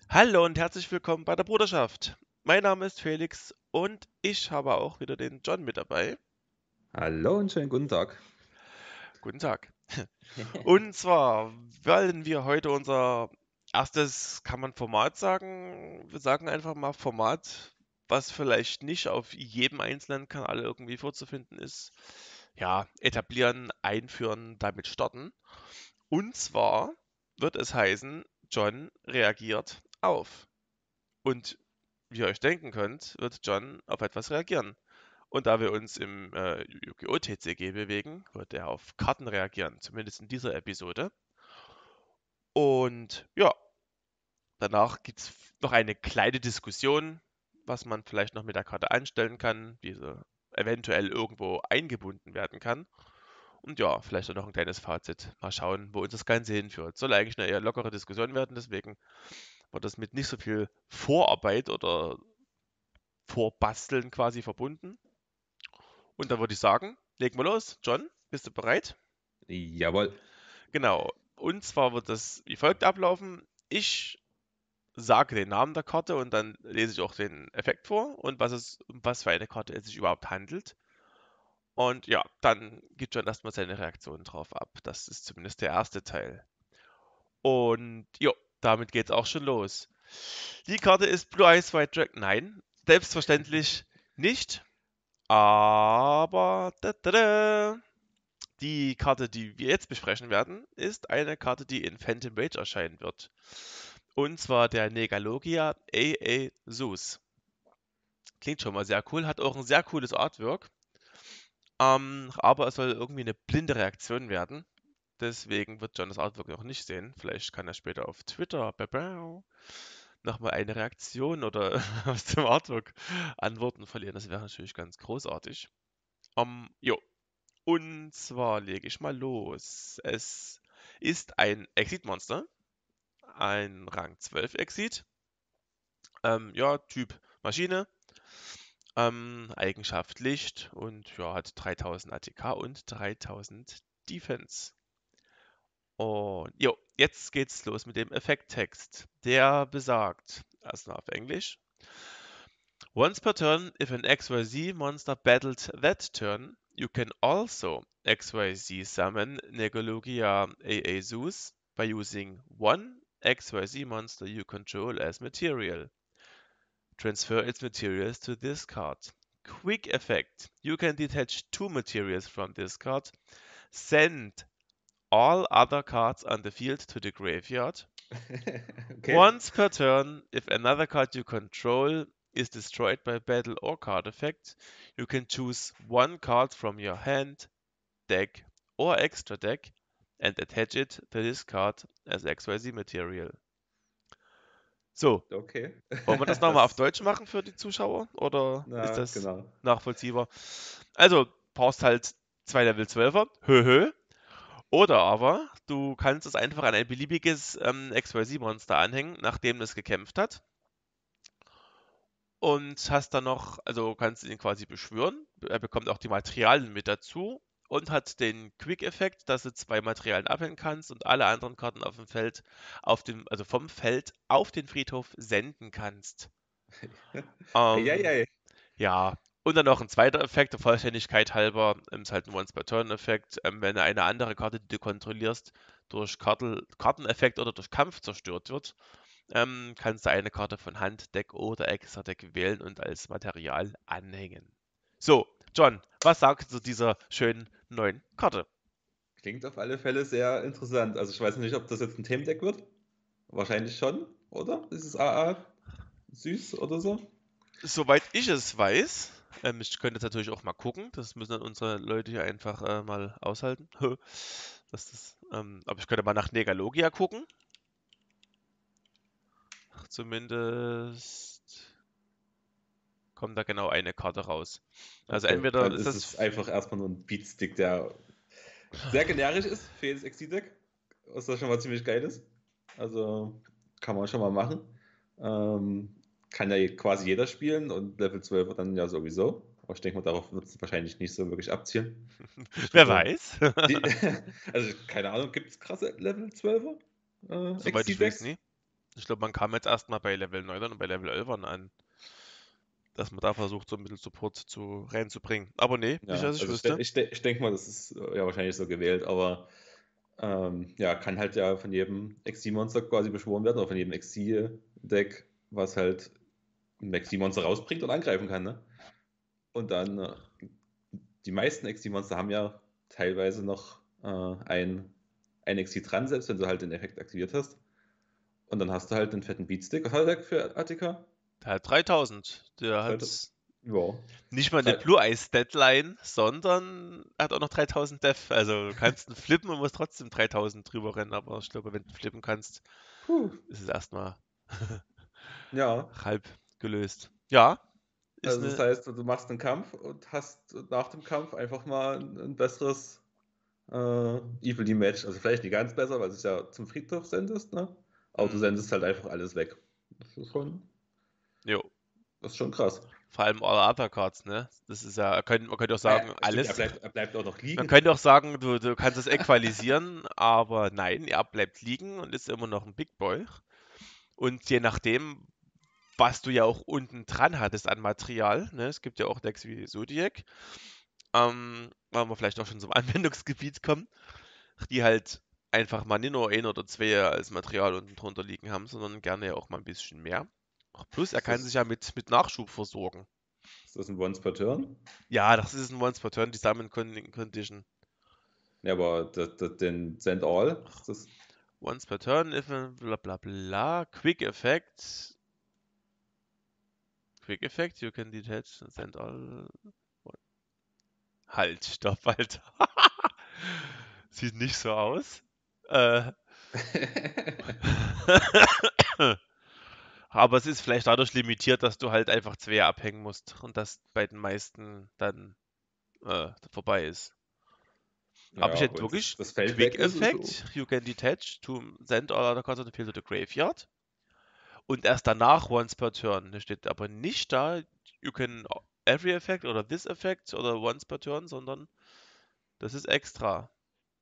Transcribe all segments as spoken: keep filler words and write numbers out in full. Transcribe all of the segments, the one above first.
Hallo und herzlich willkommen bei der Bruderschaft. Mein Name ist Felix und ich habe auch wieder den John mit dabei. Hallo und schönen guten Tag. Guten Tag. Und zwar wollen wir heute unser erstes, kann man Format sagen? Wir sagen einfach mal Format, was vielleicht nicht auf jedem einzelnen Kanal irgendwie vorzufinden ist. Ja, etablieren, einführen, damit starten. Und zwar wird es heißen, John reagiert auf. Und wie ihr euch denken könnt, wird John auf etwas reagieren. Und da wir uns im äh, Yu-Gi-Oh! T C G bewegen, wird er auf Karten reagieren, zumindest in dieser Episode. Und ja, danach gibt es noch eine kleine Diskussion, was man vielleicht noch mit der Karte anstellen kann, wie sie eventuell irgendwo eingebunden werden kann. Und ja, vielleicht auch noch ein kleines Fazit. Mal schauen, wo uns das Ganze hinführt. Soll eigentlich eine eher lockere Diskussion werden, deswegen wird das mit nicht so viel Vorarbeit oder Vorbasteln quasi verbunden. Und dann würde ich sagen, legen wir los. John, bist du bereit? Jawohl. Genau. Und zwar wird das wie folgt ablaufen. Ich sage den Namen der Karte und dann lese ich auch den Effekt vor und was es, um was für eine Karte es sich überhaupt handelt. Und ja, dann gibt John erstmal seine Reaktion drauf ab. Das ist zumindest der erste Teil. Und jo, damit geht's auch schon los. Die Karte ist Blue Eyes White Dragon. Nein, selbstverständlich nicht. Aber da, da, da. Die Karte, die wir jetzt besprechen werden, ist eine Karte, die in Phantom Rage erscheinen wird. Und zwar der Negalogia A A Zeus. Klingt schon mal sehr cool, hat auch ein sehr cooles Artwork. Ähm, aber es soll irgendwie eine blinde Reaktion werden. Deswegen wird John das Artwork noch nicht sehen. Vielleicht kann er später auf Twitter nochmal eine Reaktion oder aus dem Artwork antworten verlieren. Das wäre natürlich ganz großartig. Ähm, jo, Und zwar lege ich mal los. Es ist ein Exit-Monster, ein Rang zwölf Exit. Ähm, ja, Typ Maschine, ähm, Eigenschaft Licht und ja, hat dreitausend A T K und dreitausend Defense. Und jo, jetzt geht's los mit dem Effekttext. Der besagt, erstmal auf Englisch. Once per turn, if an X Y Z monster battled that turn, you can also X Y Z summon Negologia A A Zeus by using one X Y Z monster you control as material. Transfer its materials to this card. Quick effect. You can detach two materials from this card. Send all other cards on the field to the graveyard. Okay. Once per turn, if another card you control is destroyed by battle or card effect, you can choose one card from your hand, deck, or extra deck and attach it to this card as X Y Z material. So, Okay. wollen wir das nochmal auf Das, Deutsch machen für die Zuschauer oder ist na, das genau. nachvollziehbar? Also, brauchst halt zwei Level zwölfer, höhö. Oder aber du kannst es einfach an ein beliebiges ähm, X Y Z-Monster anhängen, nachdem es gekämpft hat. Und hast dann noch, also kannst du ihn quasi beschwören. Er bekommt auch die Materialien mit dazu und hat den Quick-Effekt, dass du zwei Materialien abhängen kannst und alle anderen Karten auf dem Feld, auf dem, also vom Feld auf den Friedhof senden kannst. Ähm, Eieiei. ja, und dann noch ein zweiter Effekt, der Vollständigkeit halber, ähm, ist halt ein Once-per-Turn-Effekt. Ähm, wenn eine andere Karte, die du kontrollierst, durch Kartel, Karteneffekt oder durch Kampf zerstört wird, ähm, kannst du eine Karte von Hand, Deck oder Extra Deck wählen und als Material anhängen. So, John, was sagst du zu dieser schönen neuen Karte? Klingt auf alle Fälle sehr interessant. Also ich weiß nicht, ob das jetzt ein Themendeck wird. Wahrscheinlich schon, oder? Ist es A A süß oder so? Soweit ich es weiß, ähm, ich könnte jetzt natürlich auch mal gucken, das müssen dann unsere Leute hier einfach äh, mal aushalten. Das ist, ähm, aber ich könnte mal nach Negalogia gucken. Zumindest kommt da genau eine Karte raus. Also Okay. entweder Dann ist ist es das. einfach erstmal nur ein Beatstick, der sehr generisch ist für jedes Exit-Deck. Was das schon mal ziemlich geil ist. Also kann man schon mal machen. Ähm, kann ja quasi jeder spielen und Level zwölf dann ja sowieso. Aber ich denke mal, darauf wird es wahrscheinlich nicht so wirklich abzielen. Ich Wer würde. weiß? Die, also keine Ahnung, gibt es krasse Level zwölfer äh, Soweit ich weiß Exit-Decks? nie. Ich glaube, man kam jetzt erstmal bei Level neun und bei Level elf an, dass man da versucht, so ein bisschen Support zu reinzubringen. Aber nee, nicht, Ja, dass ich also ich, de- wüsste. ich, de- ich denke mal, das ist äh, ja wahrscheinlich so gewählt, aber ähm, ja, kann halt ja von jedem X C-Monster quasi beschworen werden oder von jedem X C-Deck, was halt ein X C-Monster rausbringt und angreifen kann, ne? Und dann, äh, die meisten X C-Monster haben ja teilweise noch äh, ein, ein X C dran, selbst wenn du halt den Effekt aktiviert hast. Und dann hast du halt einen fetten Beatstick. Was hat er für Attika? Der hat dreitausend. Der Drei- hat Ja. nicht mal eine Drei- Blue Eyes Deadline, sondern er hat auch noch dreitausend Def. Also du kannst ihn flippen und musst trotzdem dreitausend drüber rennen. Aber ich glaube, wenn du flippen kannst, Puh. ist es erstmal Ja. halb gelöst. Ja, ist Also das eine. heißt, du machst einen Kampf und hast nach dem Kampf einfach mal ein, ein besseres äh, Evilly Match. Also vielleicht nicht ganz besser, weil du es ja zum Friedhof sendest, ne? Aber du Hm, sendest halt einfach alles weg. Das ist schon, jo. das ist schon krass. Vor allem All Other Cards, ne? Das ist ja, man man könnte auch Ah ja, sagen, stimmt, er alles. bleibt, er bleibt auch noch Man liegen. könnte auch sagen, du, du kannst es equalisieren, aber nein, er bleibt liegen und ist immer noch ein Big Boy. Und je nachdem, was du ja auch unten dran hattest an Material, ne? Es gibt ja auch Decks wie Zodiac, ähm, weil wir vielleicht auch schon zum Anwendungsgebiet kommen, die halt einfach mal nicht nur ein oder zwei als Material unten drunter liegen haben, sondern gerne ja auch mal ein bisschen mehr. Plus, er Ist kann sich das, ja mit, mit Nachschub versorgen. ist das ein Once per Turn? Ja, das ist ein Once per Turn Diamond Condition. Ja, aber das, das, den Send All, ist das. Once per turn, if a bla bla bla. Quick effect. Quick effect, you can detach and send all. Halt, stopp, Alter. Sieht nicht so aus. Äh. Aber es ist vielleicht dadurch limitiert, dass du halt einfach zwei abhängen musst und das bei den meisten dann äh, vorbei ist. Aber ich Ja, hätte und das, wirklich das Feld weg Quick ist, ist so. Effect, you can detach to send all other cards on the field to the graveyard. Und erst danach once per turn. Da steht aber nicht da, you can every effect oder this effect oder once per turn, sondern das ist extra.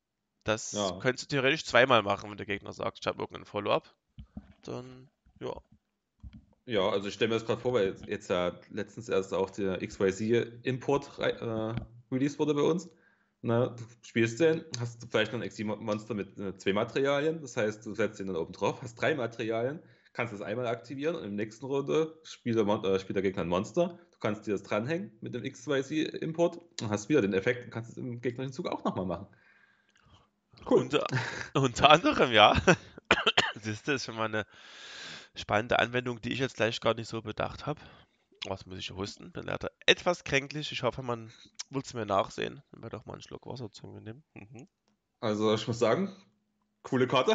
Das Ja. könntest du theoretisch zweimal machen, wenn der Gegner sagt, ich habe irgendein Follow-up. Dann, ja. Ja, also ich stelle mir das gerade vor, weil jetzt, jetzt ja letztens erst auch der X Y Z-Import äh, released wurde bei uns. Na, du spielst den, hast vielleicht noch ein X Y-Monster mit äh, zwei Materialien, das heißt, du setzt den dann oben drauf, hast drei Materialien, kannst das einmal aktivieren und im nächsten Runde spielt der, Mon äh, spielt der Gegner ein Monster. Du kannst dir das dranhängen mit dem X Y Z-Import und hast wieder den Effekt und kannst es im gegnerischen Zug auch nochmal machen. Cool. Unter, unter anderem, ja. Siehst du, das ist schon mal eine spannende Anwendung, die ich jetzt gleich gar nicht so bedacht habe. Was muss ich husten? Bin leider etwas kränklich. Ich hoffe, man wird es mir nachsehen. Wenn wir doch mal einen Schluck Wasser zu mir nehmen. Mhm. Also ich muss sagen, coole Karte.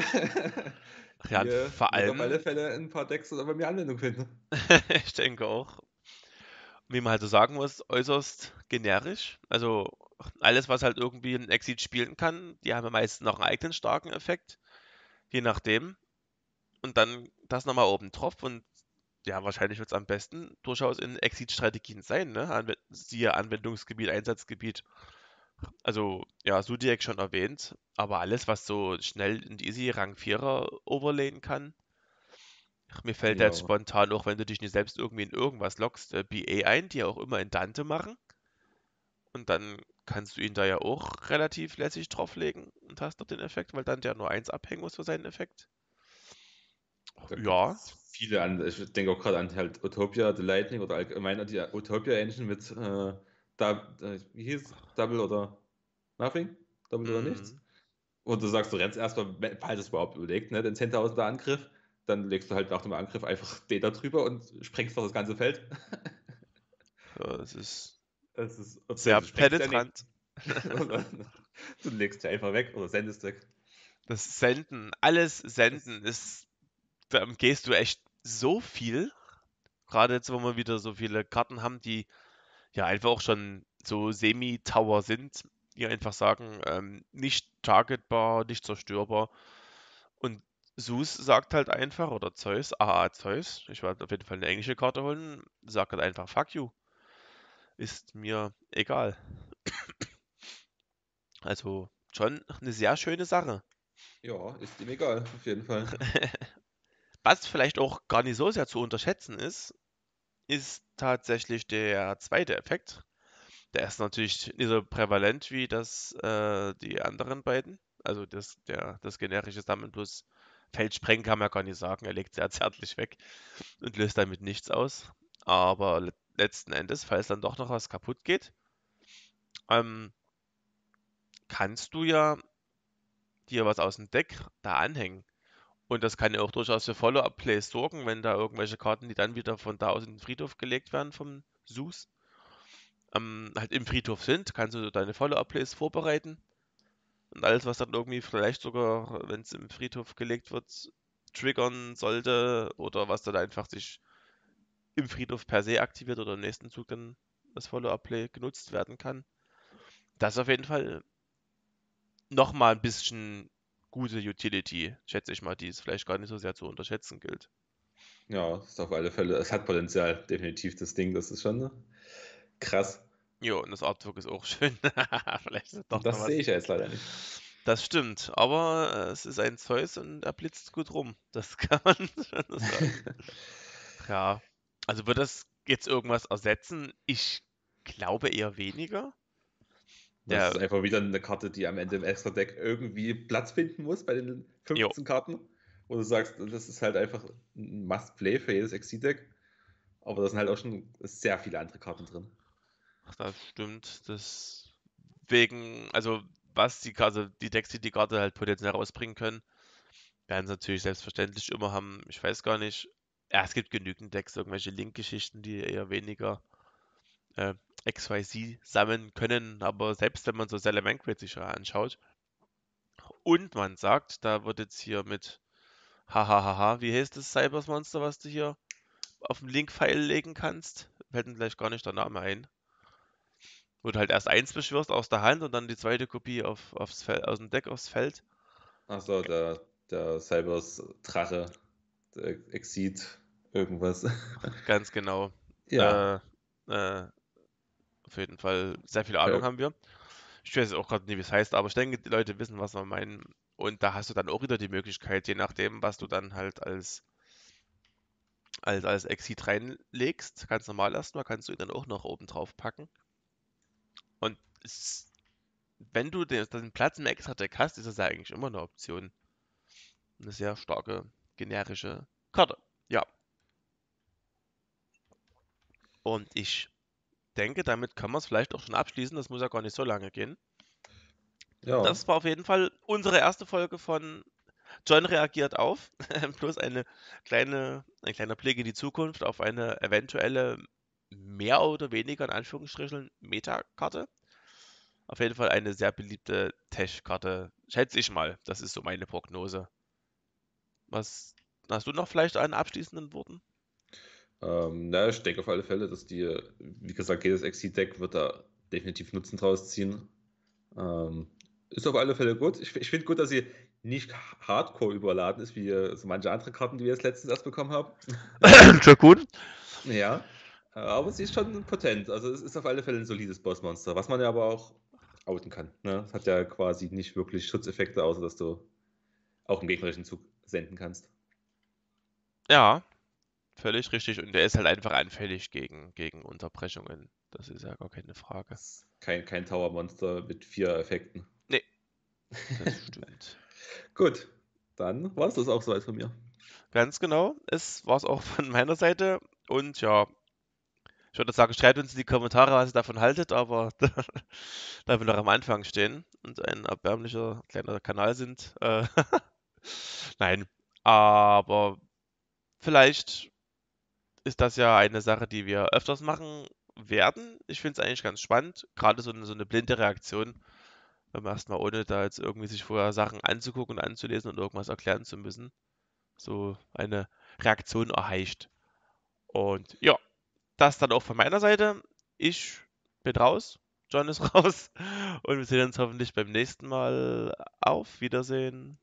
Ja, Die und äh, vor wird auf alle allem, Fälle in ein paar Decks oder bei mir Anwendung finden. ich denke auch, wie man halt so sagen muss, äußerst generisch. Also alles, was halt irgendwie ein Exit spielen kann, die haben ja meistens noch einen eigenen starken Effekt, je nachdem. Und dann das nochmal oben drauf und ja, wahrscheinlich wird es am besten durchaus in Exit-Strategien sein, ne? Anw siehe Anwendungsgebiet, Einsatzgebiet. Also, ja, Zodiac schon erwähnt, aber alles, was so schnell in die Easy Rang vierer overlayen kann. Mir fällt da jetzt Ja, spontan auch, wenn du dich nicht selbst irgendwie in irgendwas loggst, äh, B A ein, die ja auch immer in Dante machen. Und dann kannst du ihn da ja auch relativ lässig drauflegen und hast dort den Effekt, weil dann der nur eins abhängen muss für seinen Effekt. da gibt Ja, es viele an. Ich denke auch gerade an halt Utopia, The Lightning oder allgemein an die Utopia Engine mit äh, da, äh, wie hieß Double oder Nothing? Double oder nichts? mm, Und du sagst, du rennst erstmal, falls es überhaupt überlegt, ne, den zehntausender Angriff, dann legst du halt nach dem Angriff einfach den da drüber und sprengst doch das ganze Feld. ja, es ist Es ist, sehr beziehungsweise sprengst ja nicht. penetrant. Du legst ja einfach weg oder sendest weg. Das Senden, alles Das, Senden ist, da umgehst du echt so viel. Gerade jetzt, wo wir wieder so viele Karten haben, die ja einfach auch schon so Semi-Tower sind, die einfach sagen, ähm, nicht targetbar, nicht zerstörbar. Und Zeus sagt halt einfach, oder Zeus, aha, Zeus, ich werde auf jeden Fall eine englische Karte holen, sagt halt einfach, fuck you, ist mir egal. Also schon eine sehr schöne Sache. ja, ist ihm egal, auf jeden Fall. Was vielleicht auch gar nicht so sehr zu unterschätzen ist, ist tatsächlich der zweite Effekt. Der ist natürlich nicht so prävalent wie das, äh, die anderen beiden. Also das, der, das generische Sammeln plus Feldsprengen kann man ja gar nicht sagen. Er legt sehr zärtlich weg und löst damit nichts aus. Aber le letzten Endes, falls dann doch noch was kaputt geht, ähm, kannst du ja dir was aus dem Deck da anhängen. Und das kann ja auch durchaus für Follow-up-Plays sorgen, wenn da irgendwelche Karten, die dann wieder von da aus in den Friedhof gelegt werden vom Sus, ähm, halt im Friedhof sind, kannst du deine Follow-up-Plays vorbereiten. Und alles, was dann irgendwie vielleicht sogar, wenn es im Friedhof gelegt wird, triggern sollte oder was dann einfach sich im Friedhof per se aktiviert oder im nächsten Zug dann das Follow-up-Play genutzt werden kann. Das ist auf jeden Fall nochmal ein bisschen gute Utility, schätze ich mal, die es vielleicht gar nicht so sehr zu unterschätzen gilt. Ja, ist auf alle Fälle. Es hat Potenzial, definitiv das Ding. Das ist schon krass. Jo, und das Artwork ist auch schön. Vielleicht ist doch noch Das sehe was. ich ja jetzt leider nicht. Das stimmt, aber äh, es ist ein Zeus und er blitzt gut rum. Das kann man schon so sagen. Ja, also wird das jetzt irgendwas ersetzen? Ich glaube eher weniger. Das ist Der, einfach wieder eine Karte, die am Ende im Extra-Deck irgendwie Platz finden muss bei den jo, fünfzehn Karten. Wo du sagst, das ist halt einfach ein Must-Play für jedes Exi-Deck. Aber da sind halt auch schon sehr viele andere Karten drin. das stimmt. Deswegen, also was die Karte, die Decks, die die Karte halt potenziell rausbringen können, werden sie natürlich selbstverständlich immer haben. Ich weiß gar nicht. Ja, es gibt genügend Decks, irgendwelche Link-Geschichten, die eher weniger äh, X Y Z sammeln können, aber selbst wenn man so Salamangreat sich anschaut und man sagt, da wird jetzt hier mit hahaha, wie heißt das Cybers Monster, was du hier auf den Link-File legen kannst? Fällt mir gleich gar nicht der Name ein. Wo du halt erst eins beschwörst aus der Hand und dann die zweite Kopie auf, aufs Fel aus dem Deck aufs Feld. Achso, der, der Cybers Drache, der Exit, irgendwas. Ganz genau. Ja, Äh, äh, auf jeden Fall sehr viel Ahnung ja, haben wir. Ich weiß auch gerade nicht, wie es heißt, aber ich denke, die Leute wissen, was wir meinen. Und da hast du dann auch wieder die Möglichkeit, je nachdem, was du dann halt als, als, als Exit reinlegst, ganz normal erstmal, kannst du ihn dann auch noch oben drauf packen. Und es, wenn du den, den Platz im Extra-Deck hast, ist das ja eigentlich immer eine Option. Eine sehr starke, generische Karte. Ja, und ich denke, damit kann man es vielleicht auch schon abschließen. Das muss ja gar nicht so lange gehen. ja. Das war auf jeden Fall unsere erste Folge von John reagiert auf. Bloß eine kleine, ein kleiner Blick in die Zukunft auf eine eventuelle mehr oder weniger in Anführungsstrichen Meta-Karte. Auf jeden Fall eine sehr beliebte Tesh-Karte, schätze ich mal. Das ist so meine Prognose. Was hast du noch vielleicht an abschließenden Worten? Ähm, na, ich denke auf alle Fälle, dass die, wie gesagt, jedes Exit-Deck wird da definitiv Nutzen draus ziehen. Ähm, ist auf alle Fälle gut. Ich, ich finde gut, dass sie nicht hardcore überladen ist, wie äh, so manche andere Karten, die wir jetzt letztens erst bekommen haben. Schon gut. Ja, äh, aber sie ist schon potent. Also es ist auf alle Fälle ein solides Bossmonster, was man ja aber auch outen kann. Ne? Es hat ja quasi nicht wirklich Schutzeffekte, außer dass du auch im gegnerischen Zug senden kannst. Ja, völlig richtig. Und der ist halt einfach anfällig gegen, gegen Unterbrechungen. Das ist ja gar keine Frage. Ist kein, kein Tower-Monster mit vier Effekten. Nee, das stimmt. Gut, dann war es das auch soweit von mir. Ganz genau. Es war es auch von meiner Seite. Und ja, ich würde sagen, schreibt uns in die Kommentare, was ihr davon haltet, aber da wir noch am Anfang stehen und ein erbärmlicher kleiner Kanal sind. Äh, Nein, aber vielleicht ist das ja eine Sache, die wir öfters machen werden. Ich finde es eigentlich ganz spannend, gerade so eine, so eine blinde Reaktion, beim ersten Mal, ohne da jetzt irgendwie sich vorher Sachen anzugucken und anzulesen und irgendwas erklären zu müssen, so eine Reaktion erheischt. Und ja, das dann auch von meiner Seite. Ich bin raus, John ist raus und wir sehen uns hoffentlich beim nächsten Mal. Auf Wiedersehen.